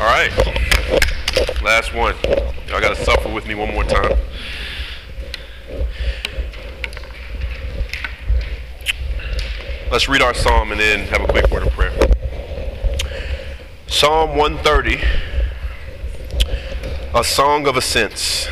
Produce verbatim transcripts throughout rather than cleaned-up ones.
All right. Last one. Y'all got to suffer with me one more time. Let's read our psalm and then have a quick word of prayer. Psalm one thirty, a song of ascents.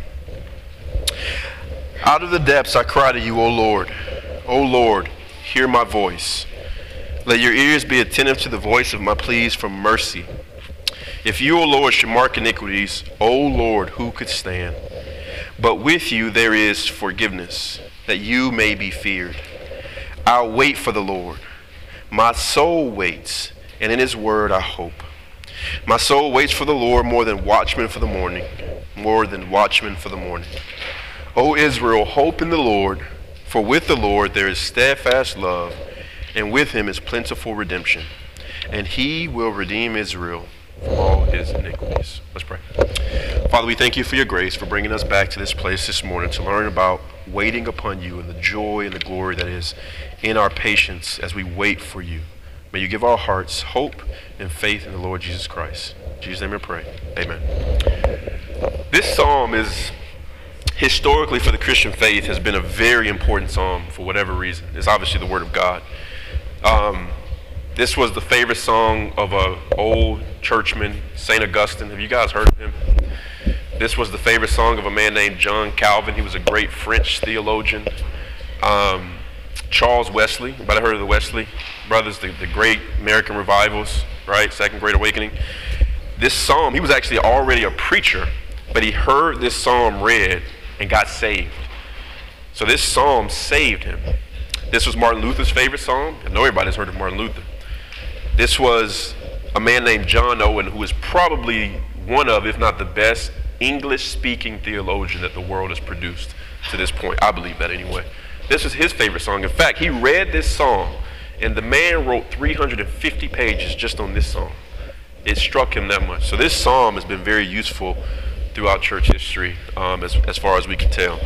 Out of the depths I cry to you, O Lord. O Lord, hear my voice. Let your ears be attentive to the voice of my pleas for mercy. If you, O Lord, should mark iniquities, O Lord, who could stand? But with you there is forgiveness, that you may be feared. I'll wait for the Lord. My soul waits, and in his word I hope. My soul waits for the Lord more than watchmen for the morning, more than watchmen for the morning. O Israel, hope in the Lord, for with the Lord there is steadfast love, and with him is plentiful redemption, and he will redeem Israel from all his iniquities. Let's pray. Father, we thank you for your grace, for bringing us back to this place this morning to learn about waiting upon you and the joy and the glory that is in our patience as we wait for you. May you give our hearts hope and faith in the Lord Jesus Christ. In Jesus' name we pray. Amen. This psalm is historically for the Christian faith has been a very important psalm for whatever reason. It's obviously the word of God. Um, this was the favorite song of an old churchman, Saint Augustine. Have you guys heard of him? This was the favorite song of a man named John Calvin. He was a great French theologian. Um, Charles Wesley, anybody heard of the Wesley brothers, the, the great American revivals, right? Second Great Awakening. This psalm, he was actually already a preacher, but he heard this psalm read and got saved. So this psalm saved him. This was Martin Luther's favorite psalm. I know everybody's heard of Martin Luther. This was a man named John Owen, who is probably one of, if not the best, English-speaking theologian that the world has produced to this point. I believe that anyway. This was his favorite song. In fact, he read this song, and the man wrote three hundred fifty pages just on this song. It struck him that much. So this psalm has been very useful throughout church history, um, as, as far as we can tell.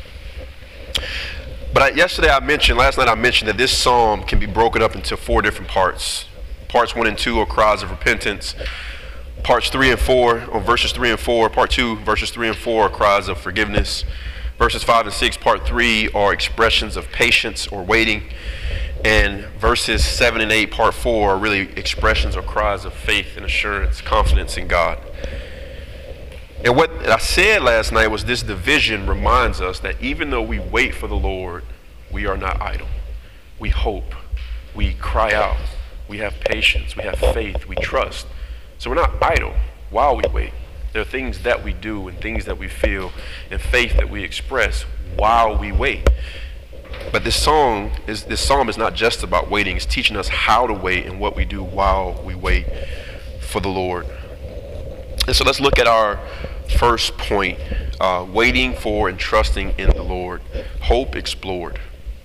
But I, yesterday I mentioned, last night I mentioned that this psalm can be broken up into four different parts. Parts one and two are cries of repentance. Parts three and four, or verses three and four, part two, verses three and four are cries of forgiveness. Verses five and six, part three, are expressions of patience or waiting. And verses seven and eight, part four, are really expressions or cries of faith and assurance, confidence in God. And what I said last night was this division reminds us that even though we wait for the Lord, we are not idle. We hope. We cry out. We have patience. We have faith. We trust. So we're not idle while we wait. There are things that we do and things that we feel and faith that we express while we wait. But this song is this psalm is not just about waiting. It's teaching us how to wait and what we do while we wait for the Lord. And so let's look at our first point, uh, waiting for and trusting in the Lord. Hope explored.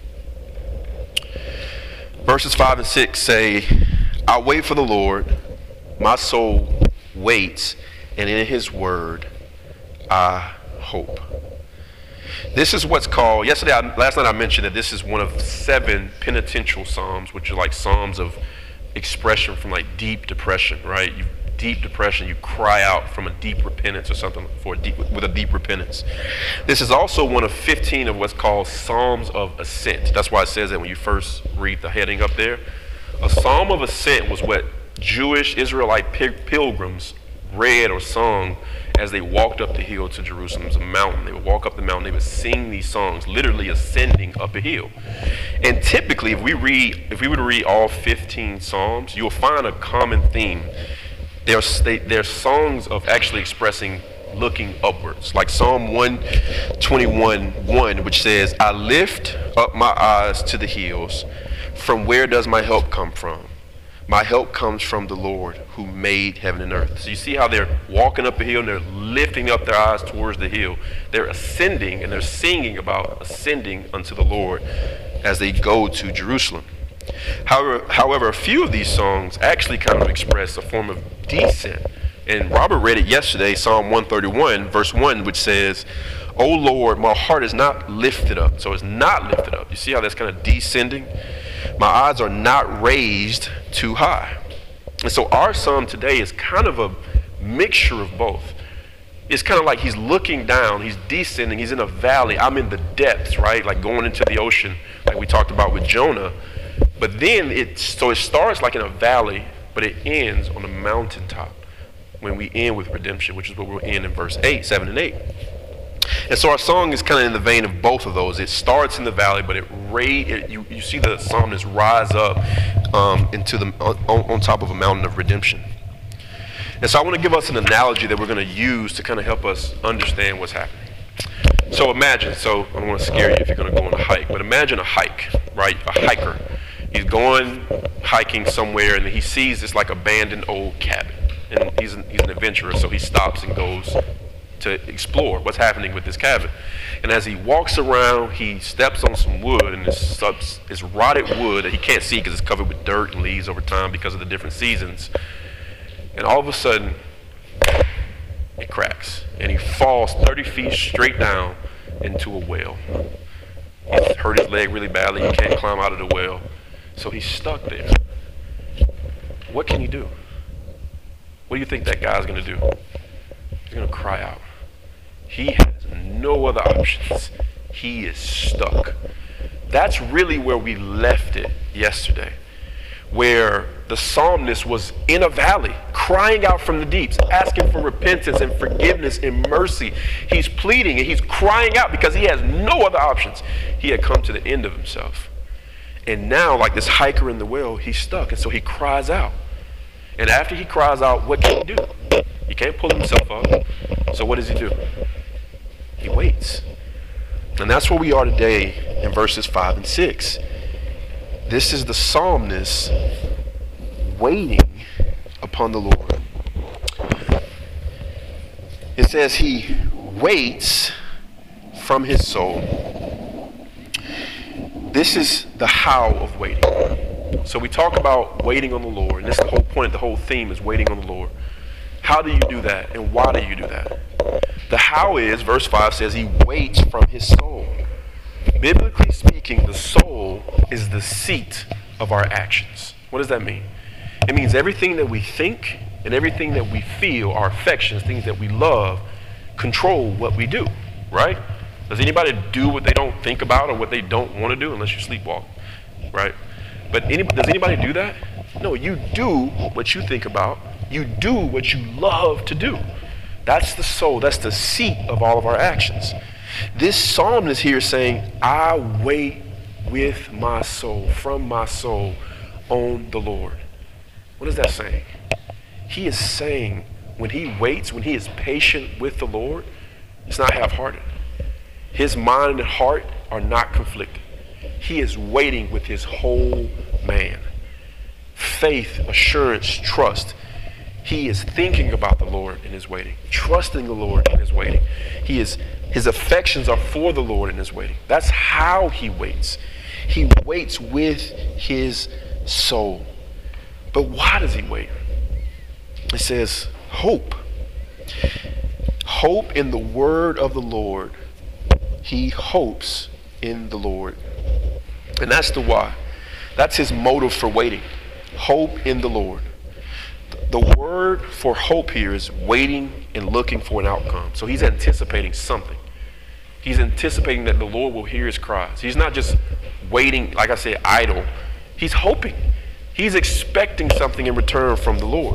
Verses five and six say, I'll wait for the Lord. My soul waits, and in his word I hope. This is what's called, yesterday, I, last night I mentioned that this is one of seven penitential psalms, which are like psalms of expression from like deep depression, right? You deep depression, you cry out from a deep repentance or something for a deep, with a deep repentance. This is also one of fifteen of what's called Psalms of Ascent. That's why it says that when you first read the heading up there. A Psalm of Ascent was what Jewish Israelite pilgrims read or sung as they walked up the hill to Jerusalem. It was a mountain. They would walk up the mountain. They would sing these songs, literally ascending up a hill. And typically, if we read, if we were to read all fifteen Psalms, you'll find a common theme. They're, they, they're songs of actually expressing looking upwards. Like Psalm one twenty-one one, which says, I lift up my eyes to the hills. From where does my help come from? My help comes from the Lord who made heaven and earth. So you see how they're walking up the hill and they're lifting up their eyes towards the hill. They're ascending and they're singing about ascending unto the Lord as they go to Jerusalem. However, however, a few of these songs actually kind of express a form of descent. And Robert read it yesterday, Psalm one thirty-one, verse one, which says, O Lord, my heart is not lifted up. So it's not lifted up. You see how that's kind of descending? My eyes are not raised too high. And so our psalm today is kind of a mixture of both. It's kind of like he's looking down, he's descending, he's in a valley. I'm in the depths, right? Like going into the ocean, like we talked about with Jonah. But then it, so it starts like in a valley, but it ends on a mountaintop when we end with redemption, which is what we'll end in verse eight, seven and eight. And so our song is kind of in the vein of both of those. It starts in the valley, but it, ra- it you, you see the psalmist rise up um, into the on, on top of a mountain of redemption. And so I want to give us an analogy that we're going to use to kind of help us understand what's happening. So imagine, so I don't want to scare you if you're going to go on a hike, but imagine a hike, right? A hiker. He's going hiking somewhere and he sees this like abandoned old cabin. And he's an, he's an adventurer, so he stops and goes to explore what's happening with this cabin. And as he walks around, he steps on some wood, and it's, it's rotted wood that he can't see because it's covered with dirt and leaves over time because of the different seasons. And all of a sudden, it cracks, and he falls thirty feet straight down into a well. He's hurt his leg really badly. He can't climb out of the well, so he's stuck there. What can he do? What do you think that guy's going to do? He's going to cry out. He has no other options. He is stuck. That's really where we left it yesterday, where the psalmist was in a valley, crying out from the deeps, asking for repentance and forgiveness and mercy. He's pleading and he's crying out because he has no other options. He had come to the end of himself. And now, like this hiker in the well, he's stuck. And so he cries out. And after he cries out, what can he do? He can't pull himself up. So what does he do? He waits. And that's where we are today in verses five and six. This is the psalmist waiting upon the Lord. It says he waits from his soul. This is the how of waiting. So we talk about waiting on the Lord, and this is the whole point, the whole theme is waiting on the Lord. How do you do that, and why do you do that? The how is, verse five says, he waits from his soul. Biblically speaking, the soul is the seat of our actions. What does that mean? It means everything that we think and everything that we feel, our affections, things that we love, control what we do, right? Does anybody do what they don't think about or what they don't want to do unless you sleepwalk, right? But any, does anybody do that? No, you do what you think about. You do what you love to do. That's the soul. That's the seat of all of our actions. This psalmist here is saying, I wait with my soul, from my soul, on the Lord. What is that saying? He is saying when he waits, when he is patient with the Lord, it's not half-hearted. His mind and heart are not conflicted. He is waiting with his whole man. Faith, assurance, trust. He is thinking about the Lord in his waiting, trusting the Lord in his waiting. He is, his affections are for the Lord in his waiting. That's how he waits. He waits with his soul. But why does he wait? It says, hope. Hope in the word of the Lord. He hopes in the Lord. And that's the why. That's his motive for waiting. Hope in the Lord. The word for hope here is waiting and looking for an outcome. So he's anticipating something. He's anticipating that the Lord will hear his cries. He's not just waiting, like I said, idle. He's hoping. He's expecting something in return from the Lord.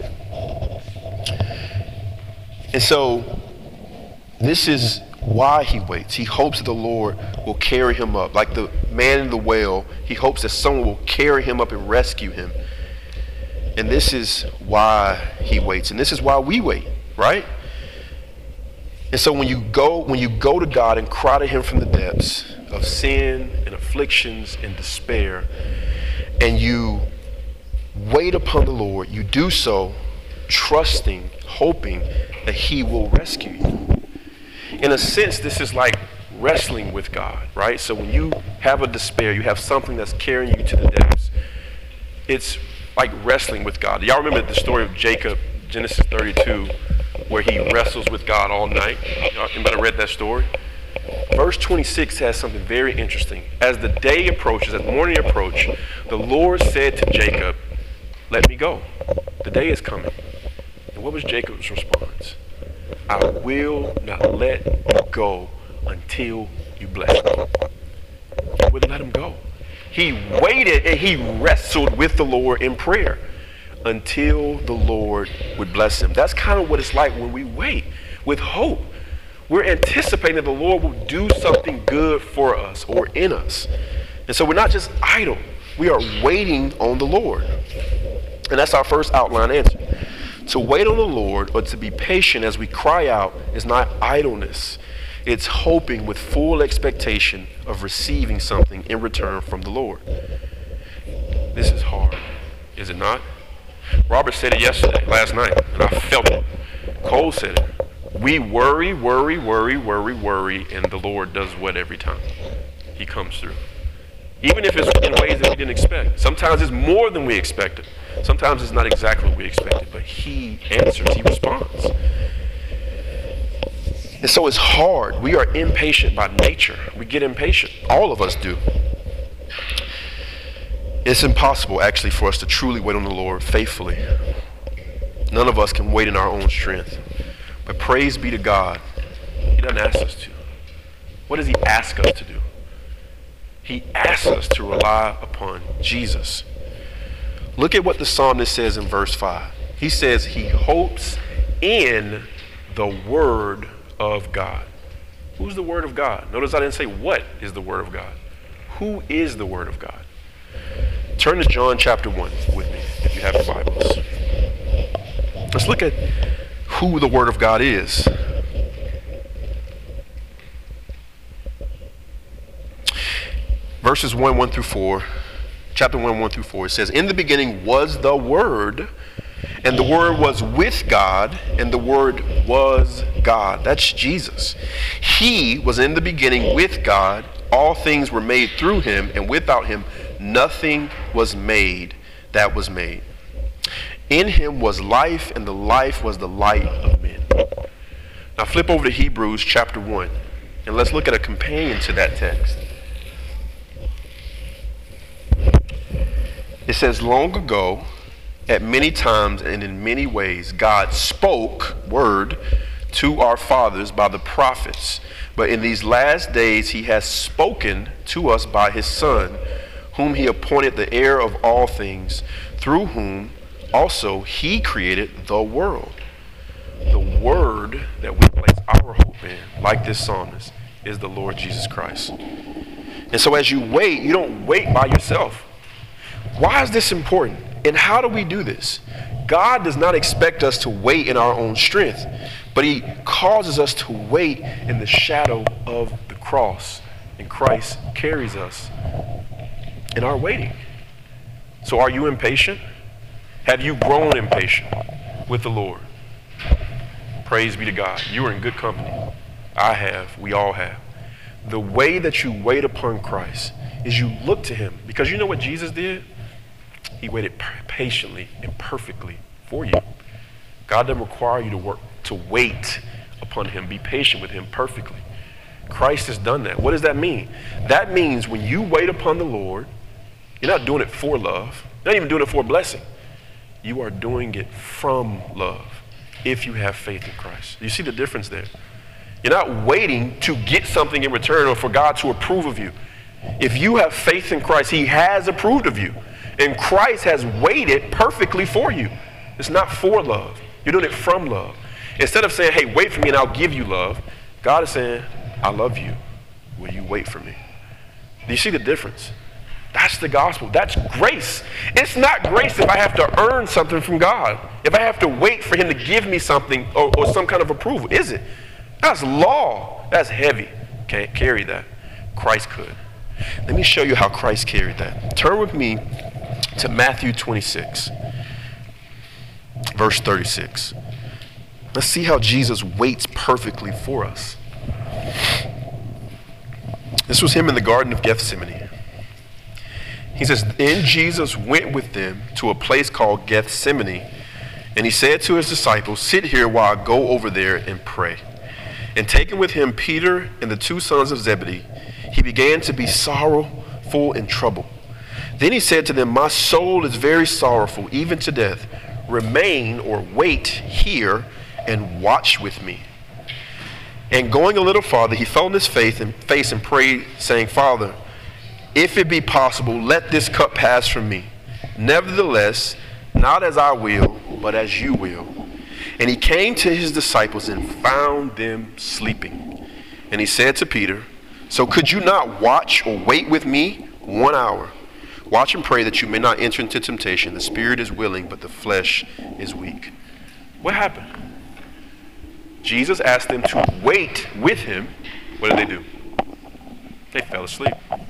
And so this is why he waits. He hopes that the Lord will carry him up. Like the man in the well, he hopes that someone will carry him up and rescue him. And this is why he waits. And this is why we wait, right? And so when you go, when you go to God and cry to him from the depths of sin and afflictions and despair, and you wait upon the Lord, you do so trusting, hoping that he will rescue you. In a sense, this is like wrestling with God, right? So when you have a despair, you have something that's carrying you to the depths. It's like wrestling with God. Y'all remember the story of Jacob, Genesis thirty-two, where he wrestles with God all night? Anybody read that story? Verse twenty-six has something very interesting. As the day approaches, as morning approached, the Lord said to Jacob, let me go. The day is coming. And What was Jacob's response? I will not let you go until you bless me. He wouldn't let him go. He waited and he wrestled with the Lord in prayer until the Lord would bless him. That's kind of what it's like when we wait with hope. We're anticipating that the Lord will do something good for us or in us. And so we're not just idle. We are waiting on the Lord. And that's our first outline answer. To wait on the Lord or to be patient as we cry out is not idleness. It's hoping with full expectation of receiving something in return from the Lord. This is hard, is it not? Robert said it yesterday, last night, and I felt it. Cole said it. We worry, worry, worry, worry, worry, and the Lord does what every time? He comes through. Even if it's in ways that we didn't expect. Sometimes it's more than we expected. Sometimes it's not exactly what we expected, but he answers, he responds. And so it's hard. We are impatient by nature. We get impatient. All of us do. It's impossible, actually, for us to truly wait on the Lord faithfully. None of us can wait in our own strength. But praise be to God, he doesn't ask us to. What does he ask us to do? He asks us to rely upon Jesus. Look at what the psalmist says in verse five. He says he hopes in the word of God. Who's the word of God? Notice I didn't say what is the word of God. Who is the word of God? Turn to John chapter one with me if you have your Bibles. Let's look at who the word of God is. Verses one, one through four, chapter one, one through four, it says, in the beginning was the Word, and the Word was with God, and the Word was God. That's Jesus. He was in the beginning with God. All things were made through him, and without him nothing was made that was made. In him was life, and the life was the light of men. Now flip over to Hebrews chapter one, and let's look at a companion to that text. It says, long ago, at many times and in many ways, God spoke, word, to our fathers by the prophets. But in these last days, he has spoken to us by his Son, whom he appointed the heir of all things, through whom also he created the world. The word that we place our hope in, like this psalmist, is the Lord Jesus Christ. And so as you wait, you don't wait by yourself. Why is this important? And how do we do this? God does not expect us to wait in our own strength, but he causes us to wait in the shadow of the cross. And Christ carries us in our waiting. So are you impatient? Have you grown impatient with the Lord? Praise be to God. You are in good company. I have. We all have. The way that you wait upon Christ is you look to him. Because you know what Jesus did? He waited patiently and perfectly for you. God doesn't require you to work, to wait upon him. Be patient with him perfectly. Christ has done that. What does that mean? That means when you wait upon the Lord, you're not doing it for love. You're not even doing it for a blessing. You are doing it from love if you have faith in Christ. You see the difference there? You're not waiting to get something in return or for God to approve of you. If you have faith in Christ, he has approved of you. And Christ has waited perfectly for you. It's not for love. You're doing it from love. Instead of saying, hey, wait for me and I'll give you love, God is saying, I love you. Will you wait for me? Do you see the difference? That's the gospel. That's grace. It's not grace if I have to earn something from God. If I have to wait for him to give me something or, or some kind of approval. Is it? That's law. That's heavy. Can't carry that. Christ could. Let me show you how Christ carried that. Turn with me to Matthew twenty-six, verse thirty-six. Let's see how Jesus waits perfectly for us. This was him in the Garden of Gethsemane. He says, then Jesus went with them to a place called Gethsemane, and he said to his disciples, sit here while I go over there and pray. And taking with him Peter and the two sons of Zebedee, he began to be sorrowful and troubled. Then he said to them, my soul is very sorrowful, even to death. remain or wait here and watch with me. And going a little farther, he fell on his face and, face and prayed, saying, Father, if it be possible, let this cup pass from me. Nevertheless, not as I will, but as you will. And he came to his disciples and found them sleeping. And he said to Peter, so could you not watch or wait with me one hour? Watch and pray that you may not enter into temptation. The spirit is willing, but the flesh is weak. What happened? Jesus asked them to wait with him. What did they do? They fell asleep.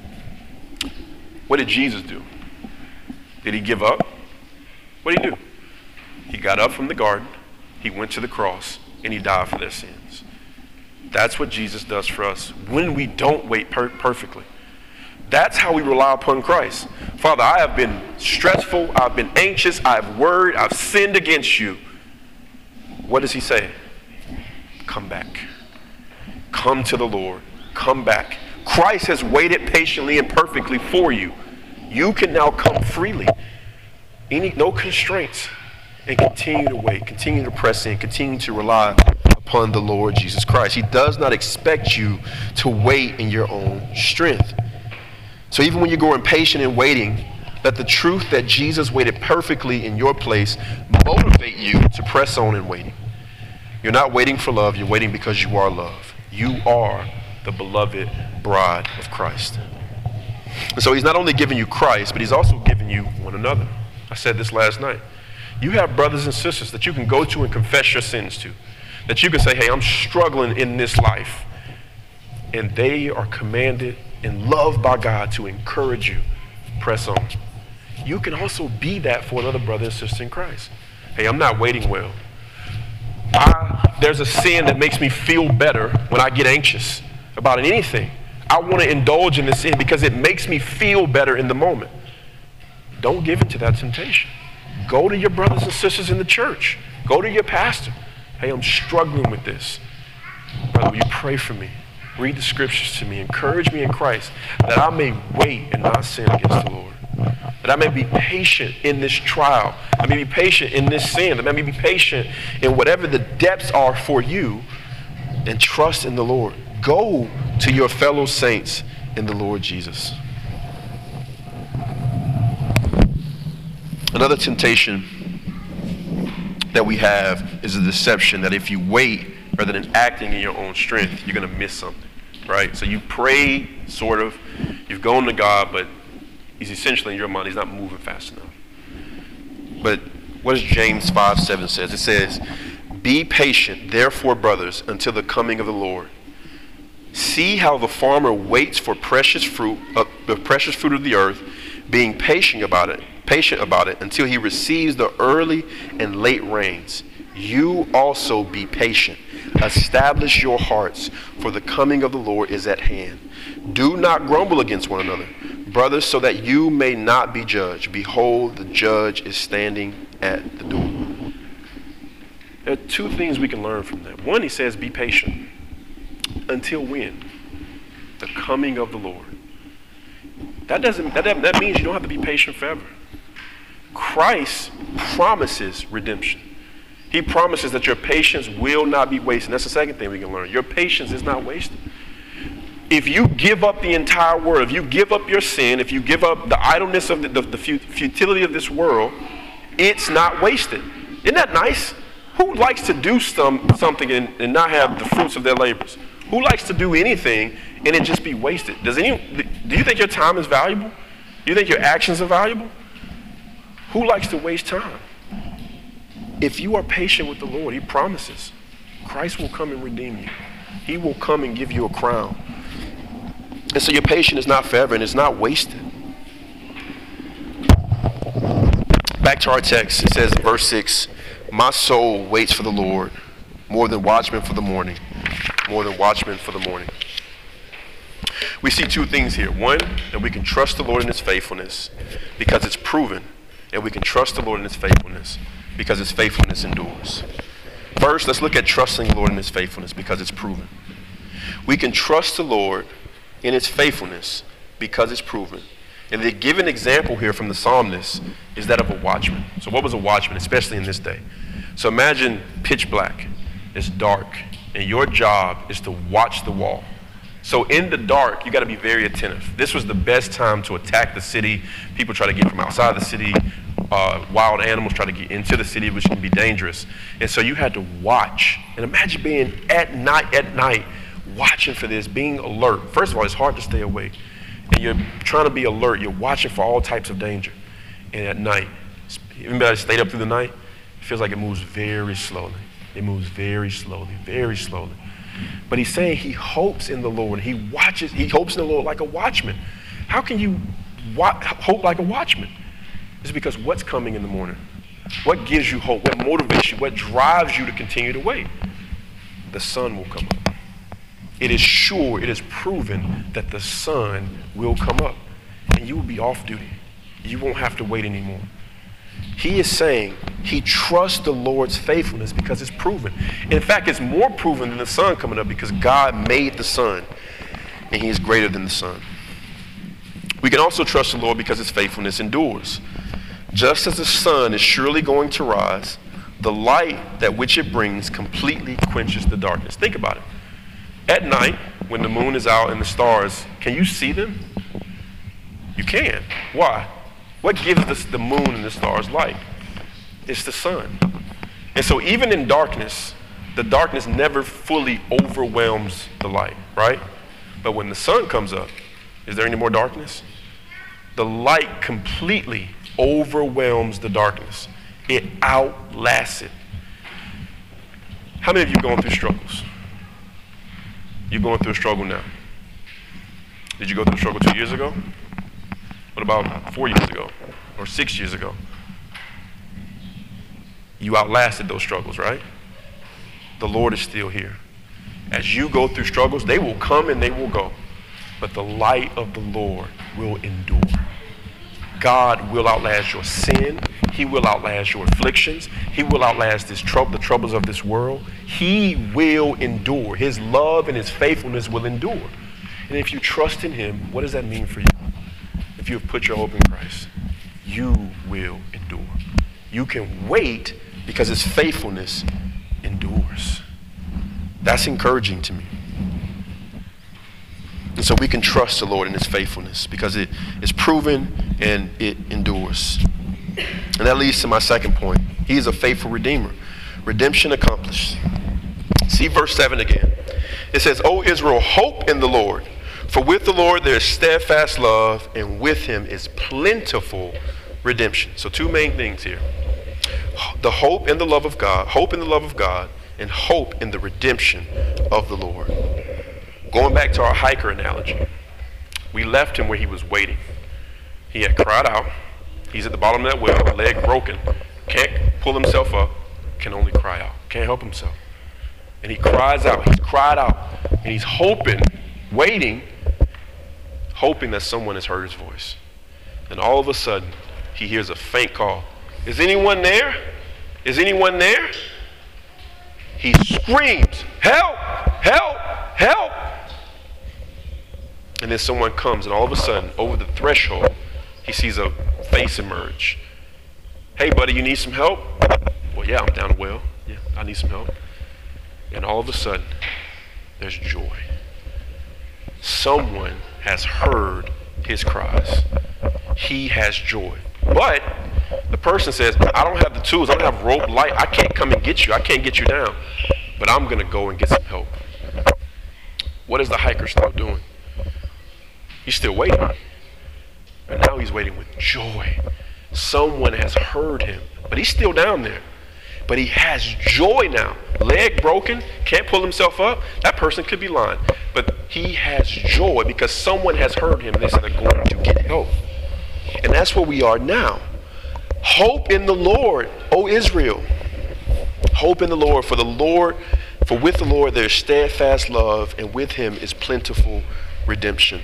What did Jesus do? Did he give up? What did he do? He got up from the garden, he went to the cross, and he died for their sins. That's what Jesus does for us when we don't wait per- perfectly. That's how we rely upon Christ. Father, I have been stressful, I've been anxious, I've worried, I've sinned against you. What does he say? Come back. Come to the Lord. Come back. Christ has waited patiently and perfectly for you. You can now come freely. Any, no constraints. And continue to wait. Continue to press in. Continue to rely upon the Lord Jesus Christ. He does not expect you to wait in your own strength. So even when you go impatient in waiting, let the truth that Jesus waited perfectly in your place motivate you to press on in waiting. You're not waiting for love, you're waiting because you are love. You are the beloved bride of Christ. And so he's not only giving you Christ, but he's also giving you one another. I said this last night. You have brothers and sisters that you can go to and confess your sins to. That you can say, hey, I'm struggling in this life. And they are commanded and loved by God to encourage you. Press on. You can also be that for another brother and sister in Christ. Hey, I'm not waiting well. I, there's a sin that makes me feel better when I get anxious about anything. I want to indulge in this sin because it makes me feel better in the moment. Don't give in to that temptation. Go to your brothers and sisters in the church. Go to your pastor. Hey, I'm struggling with this. Brother, will you pray for me? Read the scriptures to me. Encourage me in Christ that I may wait and not sin against the Lord. That I may be patient in this trial. I may be patient in this sin. That I may be patient in whatever the depths are for you, and trust in the Lord. Go to your fellow saints in the Lord Jesus. Another temptation that we have is a deception that if you wait rather than acting in your own strength, you're going to miss something, right? So you pray, sort of, you've gone to God, but he's essentially in your mind, he's not moving fast enough. But what does James five seven says? It says, be patient, therefore, brothers, until the coming of the Lord. See how the farmer waits for precious fruit, uh, the precious fruit of the earth, being patient about it, patient about it until he receives the early and late rains. You also be patient. Establish your hearts, for the coming of the Lord is at hand. Do not grumble against one another, brothers, so that you may not be judged. Behold, the judge is standing at the door. There are two things we can learn from that. One, he says, be patient. Until when? The coming of the Lord. That doesn't. That, that means you don't have to be patient forever. Christ promises redemption. He promises that your patience will not be wasted. That's the second thing we can learn. Your patience is not wasted. If you give up the entire world, if you give up your sin, if you give up the idleness of the, the, the futility of this world, it's not wasted. Isn't that nice? Who likes to do some, something and, and not have the fruits of their labors? Who likes to do anything and it just be wasted? Does any, do you think your time is valuable? Do you think your actions are valuable? Who likes to waste time? If you are patient with the Lord, he promises Christ will come and redeem you. He will come and give you a crown. And so your patience is not forever and it's not wasted. Back to our text, it says in verse six, my soul waits for the Lord more than watchmen for the morning, more than watchmen for the morning. We see two things here. One, that we can trust the Lord in his faithfulness because it's proven, and we can trust the Lord in his faithfulness because his faithfulness endures. First, let's look at trusting the Lord in his faithfulness because it's proven. We can trust the Lord in his faithfulness because it's proven. And the given example here from the psalmist is that of a watchman. So what was a watchman, especially in this day? So imagine pitch black, it's dark, and your job is to watch the wall. So in the dark, you got to be very attentive. This was the best time to attack the city. People try to get from outside the city. Uh, wild animals try to get into the city, which can be dangerous. And so you had to watch. And imagine being at night, at night, watching for this, being alert. First of all, it's hard to stay awake. And you're trying to be alert. You're watching for all types of danger. And at night, anybody stayed up through the night? It feels like it moves very slowly. It moves very slowly, very slowly. But he's saying he hopes in the Lord. He watches, he hopes in the Lord like a watchman. How can you wa- hope like a watchman? It's because what's coming in the morning? What gives you hope? What motivates you? What drives you to continue to wait? The sun will come up. It is sure, it is proven that the sun will come up. And you will be off duty. You won't have to wait anymore. He is saying he trusts the Lord's faithfulness because it's proven. In fact, it's more proven than the sun coming up because God made the sun and he is greater than the sun. We can also trust the Lord because his faithfulness endures. Just as the sun is surely going to rise, the light that which it brings completely quenches the darkness. Think about it. At night, when the moon is out and the stars, can you see them? You can. Why? What gives us the moon and the stars light? It's the sun. And so even in darkness, the darkness never fully overwhelms the light, right? But when the sun comes up, is there any more darkness? The light completely overwhelms the darkness. It outlasts it. How many of you are going through struggles? You're going through a struggle now. Did you go through a struggle two years ago? What about four years ago or six years ago? You outlasted those struggles, right? The Lord is still here. As you go through struggles, they will come and they will go. But the light of the Lord will endure. God will outlast your sin. He will outlast your afflictions. He will outlast this trouble, the troubles of this world. He will endure. His love and his faithfulness will endure. And if you trust in him, what does that mean for you? If you have put your hope in Christ, you will endure. You can wait because his faithfulness endures. That's encouraging to me. And so we can trust the Lord in his faithfulness because it is proven and it endures. And that leads to my second point. He is a faithful redeemer. Redemption accomplished. See verse seven again. It says, O Israel, hope in the Lord. For with the Lord there is steadfast love, and with him is plentiful redemption. So two main things here. The hope and the love of God, hope in the love of God, and hope in the redemption of the Lord. Going back to our hiker analogy, we left him where he was waiting. He had cried out. He's at the bottom of that well, leg broken, can't pull himself up, can only cry out, can't help himself. And he cries out, he's cried out, and he's hoping, waiting, hoping that someone has heard his voice. And all of a sudden, he hears a faint call. Is anyone there? Is anyone there? He screams, help, help, help. And then someone comes, and all of a sudden, over the threshold, he sees a face emerge. Hey, buddy, you need some help? Well, yeah, I'm down a well. Yeah, I need some help. And all of a sudden, there's joy. Someone has heard his cries. He has joy. But the person says, I don't have the tools. I don't have rope, light. I can't come and get you. I can't get you down. But I'm going to go and get some help. What does the hiker start doing? He's still waiting. But now he's waiting with joy. Someone has heard him. But he's still down there. But he has joy now. Leg broken, can't pull himself up. That person could be lying. But he has joy because someone has heard him and they said they're going to get help. And that's where we are now. Hope in the Lord, O Israel. Hope in the Lord, for the Lord, for with the Lord there is steadfast love, and with him is plentiful redemption.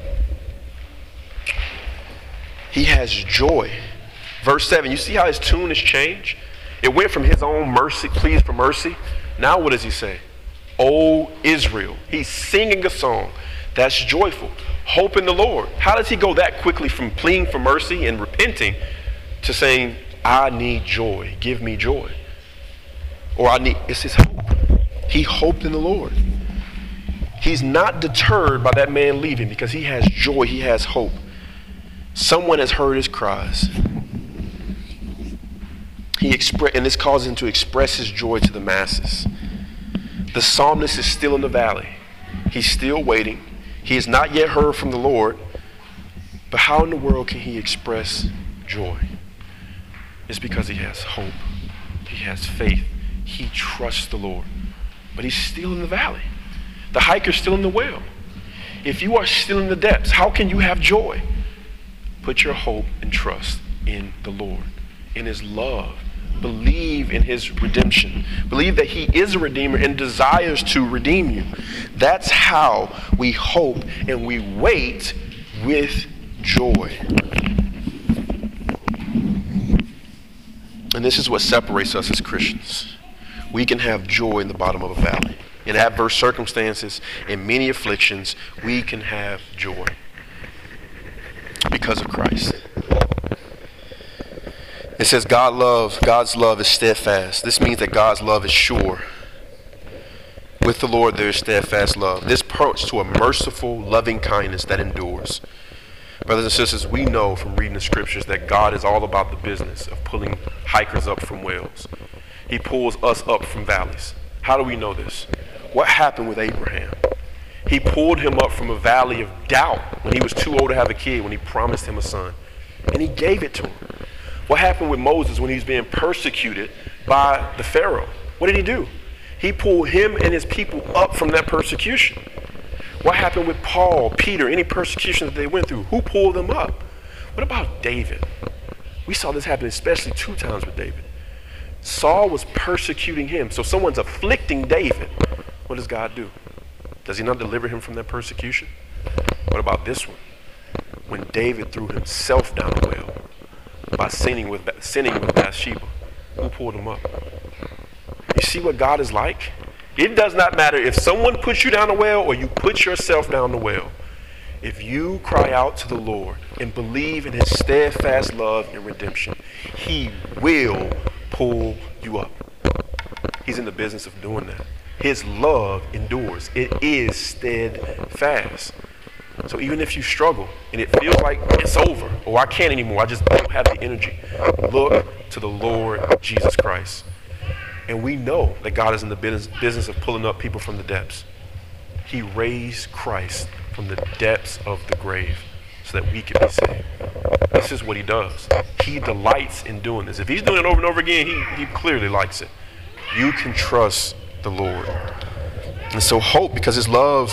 He has joy. Verse seven, you see how his tune has changed? It went from his own mercy, pleas for mercy. Now what does he say? O Israel. He's singing a song that's joyful. Hope in the Lord. How does he go that quickly from pleading for mercy and repenting to saying, I need joy, give me joy? Or I need, it's his hope. He hoped in the Lord. He's not deterred by that man leaving because he has joy, he has hope. Someone has heard his cries. He expre- and this causes him to express his joy to the masses. The psalmist is still in the valley. He's still waiting. He has not yet heard from the Lord. But how in the world can he express joy? It's because he has hope. He has faith. He trusts the Lord. But he's still in the valley. The hiker's still in the well. If you are still in the depths, how can you have joy? Put your hope and trust in the Lord, in his love. Believe in his redemption. Believe that he is a redeemer and desires to redeem you. That's how we hope and we wait with joy. And this is what separates us as Christians. We can have joy in the bottom of a valley. In adverse circumstances, in many afflictions, we can have joy because of Christ. It says God love, God's love is steadfast. This means that God's love is sure. With the Lord there is steadfast love. This points to a merciful, loving kindness that endures. Brothers and sisters, we know from reading the scriptures that God is all about the business of pulling hikers up from wells. He pulls us up from valleys. How do we know this? What happened with Abraham? He pulled him up from a valley of doubt when he was too old to have a kid, when he promised him a son. And he gave it to him. What happened with Moses when he was being persecuted by the Pharaoh? What did he do? He pulled him and his people up from that persecution. What happened with Paul, Peter, any persecution that they went through? Who pulled them up? What about David? We saw this happen especially two times with David. Saul was persecuting him. So someone's afflicting David. What does God do? Does he not deliver him from that persecution? What about this one? When David threw himself down the well by sinning with, sinning with Bathsheba, who pulled him up? You see what God is like? It does not matter if someone puts you down the well or you put yourself down the well. If you cry out to the Lord and believe in his steadfast love and redemption, he will pull you up. He's in the business of doing that. His love endures. It is steadfast. So even if you struggle and it feels like it's over, or I can't anymore, I just don't have the energy, look to the Lord Jesus Christ. And we know that God is in the business of pulling up people from the depths. He raised Christ from the depths of the grave so that we can be saved. This is what he does. He delights in doing this. If he's doing it over and over again, he, he clearly likes it. You can trust the Lord. And so hope, because his love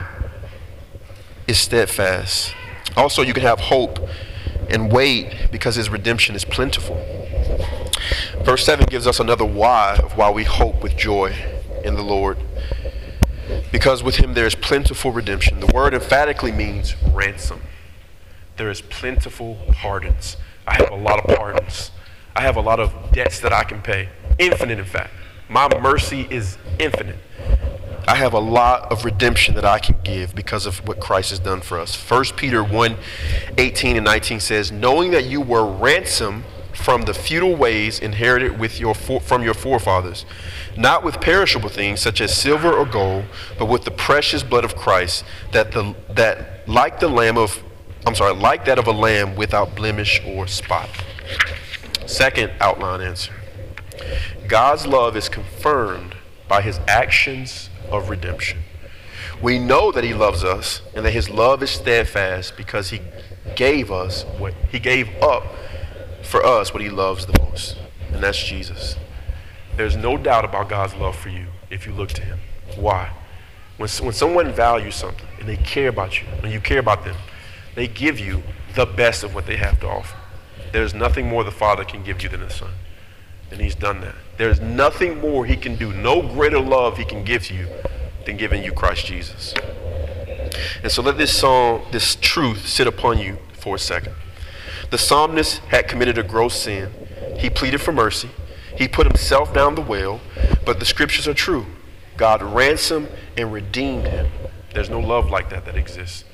is steadfast. Also, you can have hope and wait because his redemption is plentiful. Verse seven gives us another why of why we hope with joy in the Lord. Because with him there is plentiful redemption. The word emphatically means ransom. There is plentiful pardons. I have a lot of pardons. I have a lot of debts that I can pay. Infinite, in fact. My mercy is infinite. I have a lot of redemption that I can give because of what Christ has done for us. First Peter one, eighteen and nineteen says, knowing that you were ransomed from the futile ways inherited with your for, from your forefathers, not with perishable things such as silver or gold, but with the precious blood of Christ, that the that like the lamb of I'm sorry, like that of a lamb without blemish or spot. Second outline answer. God's love is confirmed by his actions of redemption. We know that he loves us and that his love is steadfast because he gave us what he gave up for us what he loves the most, and that's Jesus. There's no doubt about God's love for you if you look to him. Why? When, when someone values something and they care about you and you care about them, they give you the best of what they have to offer. There's nothing more the Father can give you than the Son. And he's done that. There's nothing more he can do, no greater love he can give to you than giving you Christ Jesus. And so let this song, this truth sit upon you for a second. The psalmist had committed a gross sin. He pleaded for mercy. He put himself down the well, but the scriptures are true. God ransomed and redeemed him. There's no love like that that exists.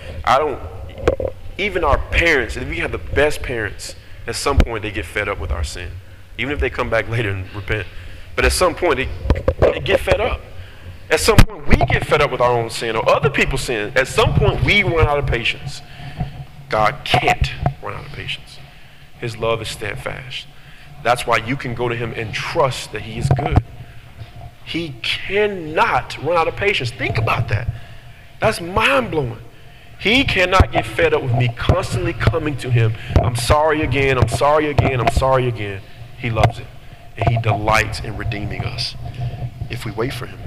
I don't, even our parents, if we have the best parents, at some point they get fed up with our sin. Even if they come back later and repent. But at some point they, they get fed up. At some point we get fed up with our own sin or other people's sin. At some point we run out of patience. God can't run out of patience. His love is steadfast. That's why you can go to him and trust that he is good. He cannot run out of patience. Think about that. That's mind-blowing. He cannot get fed up with me constantly coming to him. I'm sorry again, I'm sorry again, I'm sorry again. He loves it. And he delights in redeeming us if we wait for him.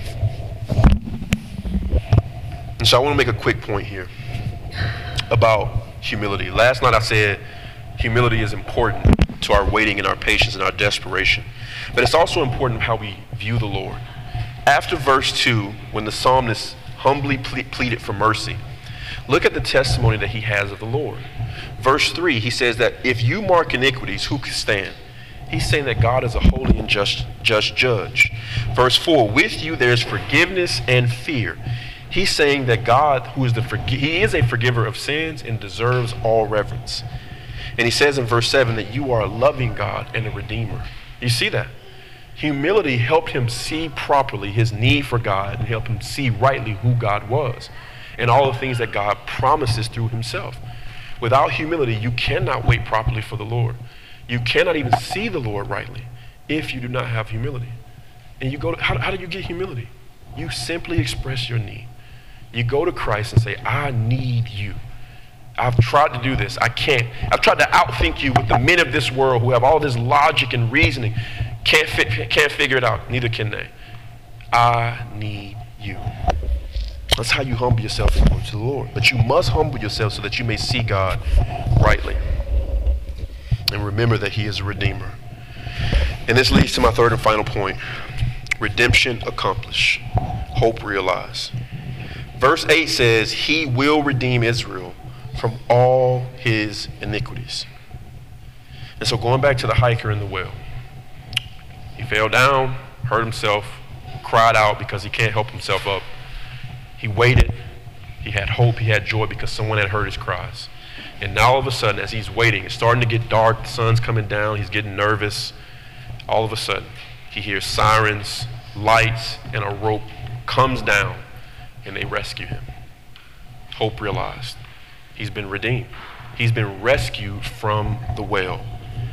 And so I want to make a quick point here about humility. Last night I said humility is important to our waiting and our patience and our desperation. But it's also important how we view the Lord. After verse two, when the psalmist humbly ple- pleaded for mercy, look at the testimony that he has of the Lord. Verse three, he says that if you mark iniquities, who can stand? He's saying that God is a holy and just, just judge. Verse four, with you there's forgiveness and fear. He's saying that God, who is the forgi- he is a forgiver of sins and deserves all reverence. And he says in verse seven that you are a loving God and a redeemer. You see that? Humility helped him see properly his need for God and helped him see rightly who God was and all the things that God promises through himself. Without humility, you cannot wait properly for the Lord. You cannot even see the Lord rightly if you do not have humility. And you go to, how, how do you get humility? You simply express your need. You go to Christ and say, I need you. I've tried to do this. I can't. I've tried to outthink you with the men of this world who have all this logic and reasoning. Can't fit, can't figure it out. Neither can they. I need you. That's how you humble yourself and go to the Lord. But you must humble yourself so that you may see God rightly. And remember that he is a redeemer. And this leads to my third and final point. Redemption accomplished. Hope realized. Verse eight says, he will redeem Israel from all his iniquities. And so going back to the hiker in the well. He fell down, hurt himself, cried out because he can't help himself up. He waited. He had hope. He had joy because someone had heard his cries. And now all of a sudden, as he's waiting, it's starting to get dark. The sun's coming down. He's getting nervous. All of a sudden, he hears sirens, lights, and a rope comes down, and they rescue him. Hope realized. He's been redeemed. He's been rescued from the well.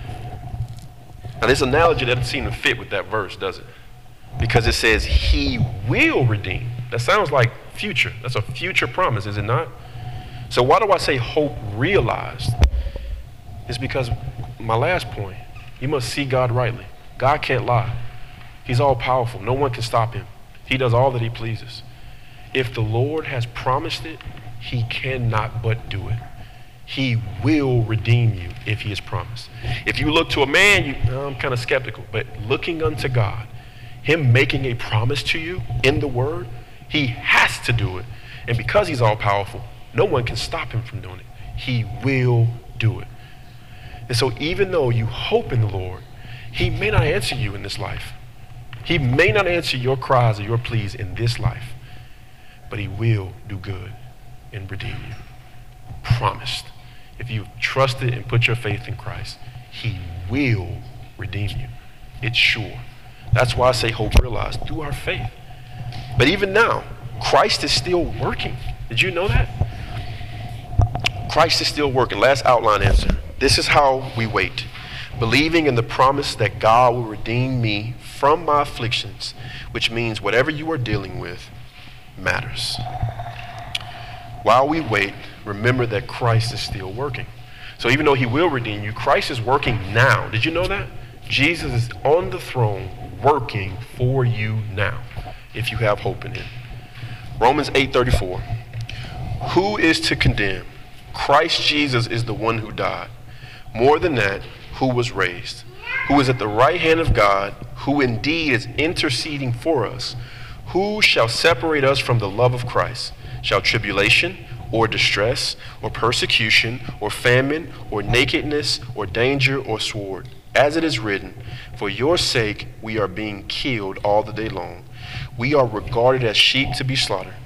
Now, this analogy doesn't seem to fit with that verse, does it? Because it says he will redeem. That sounds like future. That's a future promise, is it not? So why do I say hope realized? It's because my last point, you must see God rightly. God can't lie. He's all powerful. No one can stop him. He does all that he pleases. If the Lord has promised it, he cannot but do it. He will redeem you if he has promised. If you look to a man, you, I'm kind of skeptical, but looking unto God, him making a promise to you in the word, he has to do it. And because he's all powerful, no one can stop him from doing it. He will do it. And so even though you hope in the Lord, he may not answer you in this life. He may not answer your cries or your pleas in this life, but he will do good and redeem you. Promised. If you trusted and put your faith in Christ, he will redeem you. It's sure. That's why I say hope realized through our faith. But even now, Christ is still working. Did you know that? Christ is still working. Last outline answer. This is how we wait. Believing in the promise that God will redeem me from my afflictions, which means whatever you are dealing with matters. While we wait, remember that Christ is still working. So even though he will redeem you, Christ is working now. Did you know that? Jesus is on the throne working for you now, if you have hope in him. Romans eight thirty-four. Who is to condemn? Christ Jesus is the one who died. More than that, who was raised, who is at the right hand of God, who indeed is interceding for us. Who shall separate us from the love of Christ? Shall tribulation, or distress, or persecution, or famine, or nakedness, or danger, or sword? As it is written, for your sake we are being killed all the day long. We are regarded as sheep to be slaughtered.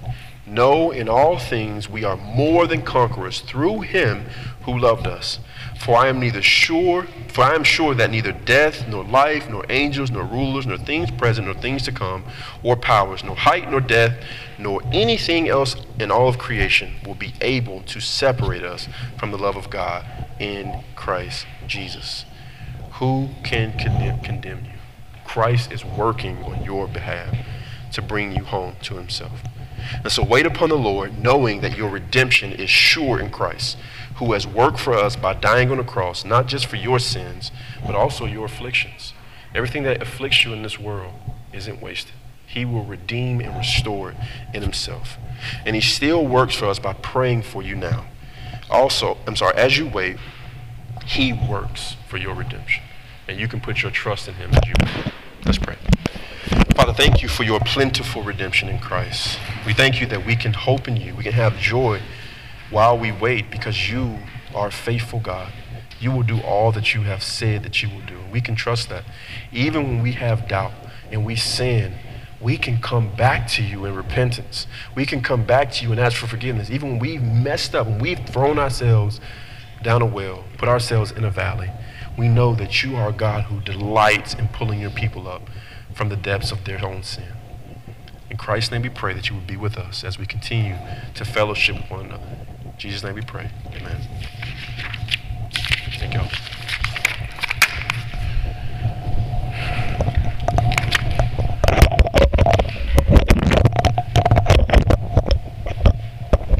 No, in all things we are more than conquerors through him who loved us. For I am neither sure, for I am sure that neither death, nor life, nor angels, nor rulers, nor things present, nor things to come, or powers, nor height, nor depth, nor anything else in all of creation will be able to separate us from the love of God in Christ Jesus. Who can condemn, condemn you? Christ is working on your behalf to bring you home to himself. And so wait upon the Lord, knowing that your redemption is sure in Christ, who has worked for us by dying on the cross, not just for your sins, but also your afflictions. Everything that afflicts you in this world isn't wasted. He will redeem and restore it in himself. And he still works for us by praying for you now. Also, I'm sorry, as you wait, he works for your redemption. And you can put your trust in him as you wait. Let's pray. Father, thank you for your plentiful redemption in Christ. We thank you that we can hope in you. We can have joy while we wait because you are a faithful God. You will do all that you have said that you will do. We can trust that. Even when we have doubt and we sin, we can come back to you in repentance. We can come back to you and ask for forgiveness. Even when we've messed up and we've thrown ourselves down a well, put ourselves in a valley, we know that you are a God who delights in pulling your people up from the depths of their own sin. In Christ's name we pray that you would be with us as we continue to fellowship with one another. In Jesus' name we pray. Amen. Thank you all.